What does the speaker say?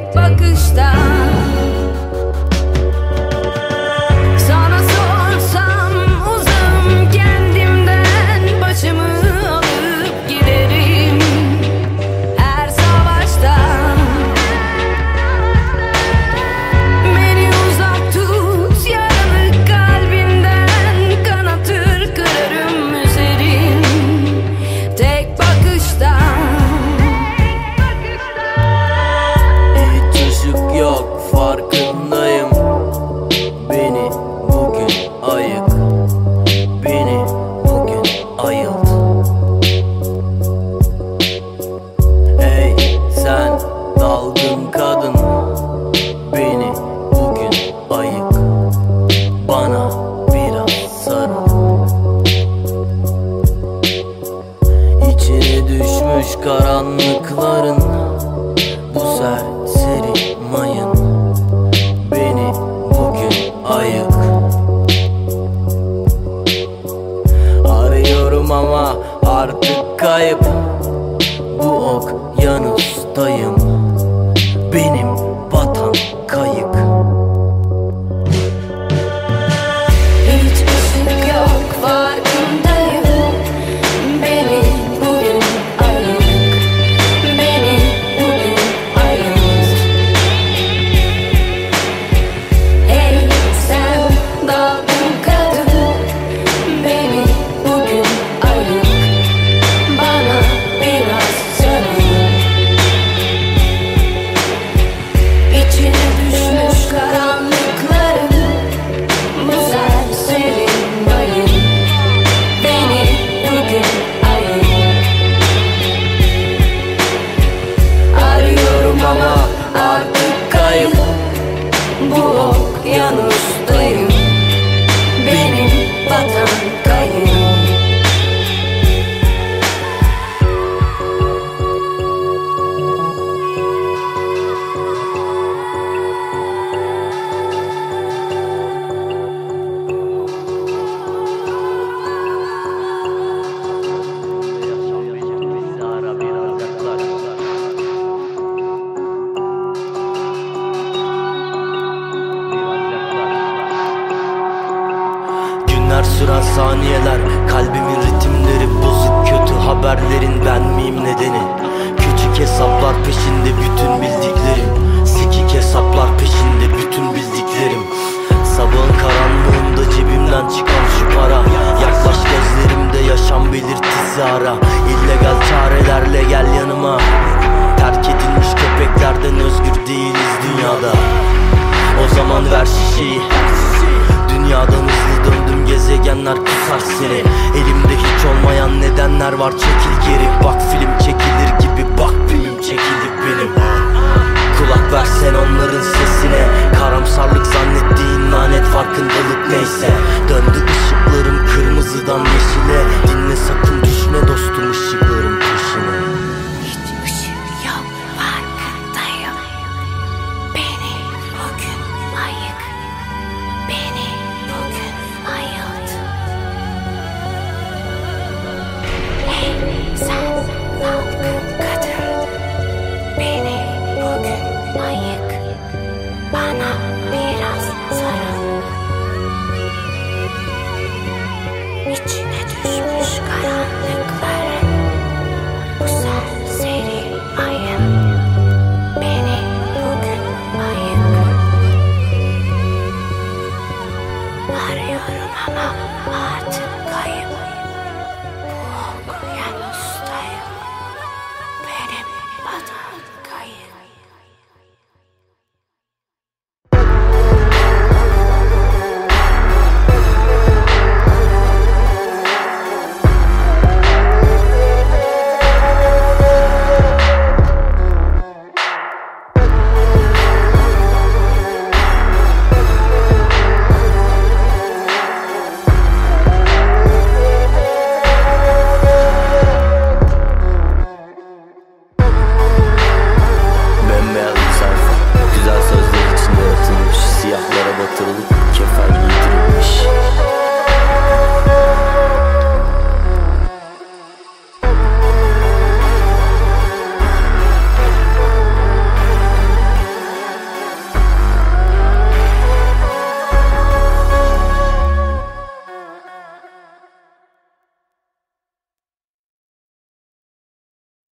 tek bakışta. Sana sorsam uzağım kendimden, başımı alıp giderim her savaşta. Beni uzak tut yaralı kalbimden, kanatır kırarım üzerim tek bakışta. Hiç ışık yok, farkındayım. Beni bugün ayık, beni bugün ayılt. Hey sen dalgın kadın, beni bugün ayık, bana biraz sarıl. İçine düşmüş karanlıkların, bu serseri mayın, beni bugün ayık. Arıyorum ama artık kayıp, bu okyanustayım, benim vatan kayık. Hiç ışık yok, farkındayım. Beni bugün ayık, beni bugün ayırt. Hey sen dalgın kadın, beni bugün ayık, bana biraz sarıl. İçine düşmüş karanlıkların, bu serseri mayın, beni bugün ayır. Arıyorum ama artık kayıp, bu okyanustayım, benim vatan kayıp. Günler süren saniyeler, kalbimin ritimleri bozuk, kötü haberlerin ben miyim nedeni? Küçük hesaplar peşinde bütün bildiklerim, sikik hesaplar peşinde bütün bildiklerim. Sabahın karanlığında cebimden çıkan şu para, yaklaş gözlerimde yaşam belirtisi ara. İllegal çarelerle gel yanıma, terk edilmiş köpeklerden özgür değiliz dünyada. O zaman ver şişeyi, dünyadan hızlı döndüm, gezegenler kusar seni. Elimde hiç olmayan nedenler var, çekil geri. Bak film çekilir gibi, bak film çekildik benim. Kulak versen onların sesine, karamsarlık zannettiğin lanet, farkındalık neyse. Döndü ışıklarım kırmızıdan yeşile, dinle sakın düşme dostum ışıkların peşine. Hiç ışık yok, farkındayım. Beni bugün ayık, beni bugün ayırt. Hey sen dalgın kadın, beni bugün ayık, bana bir